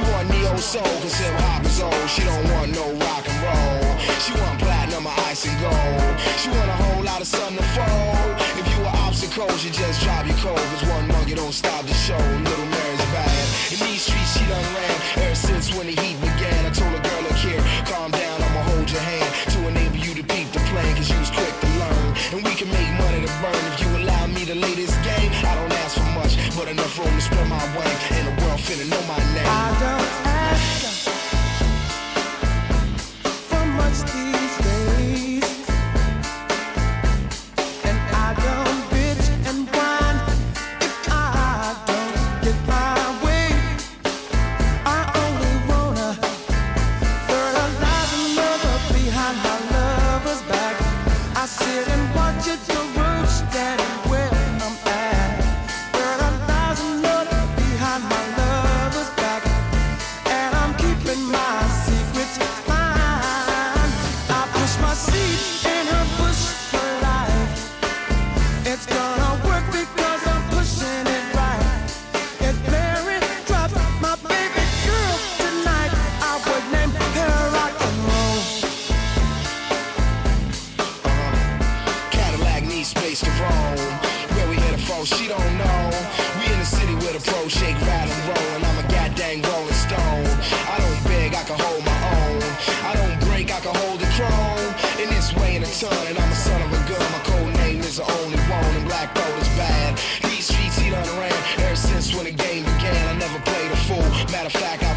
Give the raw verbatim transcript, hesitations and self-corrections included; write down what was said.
She want neo soul, cause hip hop is old. She don't want no rock and roll. She want platinum or ice and gold. She want a whole lot of sun to fold. If you were obstacles, you just drop your cold. Cause one monkey don't stop the show. Little Mary's bad. In these streets she done ran ever since when the heat began. I told a girl, look here, calm down, I'ma hold your hand to enable you to peep the plan, cause you was quick to learn. And we can make money to burn if you allow me to lay this game. I don't ask for much, but enough room to spread my wings. And the world finna know my name. I don't ask for much these days, and I don't bitch and whine if I don't get my way. I only wanna fertilize another behind my lover's back. I sit and watch it grow standing where I'm at. Fertilize another behind my lover's back, and I'm keeping my secrets fine. I push my seed in her bush for life. It's gonna work because I'm pushing it right. If Mary dropped my baby girl tonight, I would name her rock and roll. Cadillac needs space to roam. Where we headed for, she don't know. We in the city with a pro shake, rattle, and roll. And I'm a goddamn rolling stone. I don't beg, I can hold my own. I don't break, I can hold the throne. In this way in a ton, and I'm a son of a gun. My code name is the only one, and black gold is bad. These streets he done ran ever since when the game began. I never played a fool. Matter of fact, I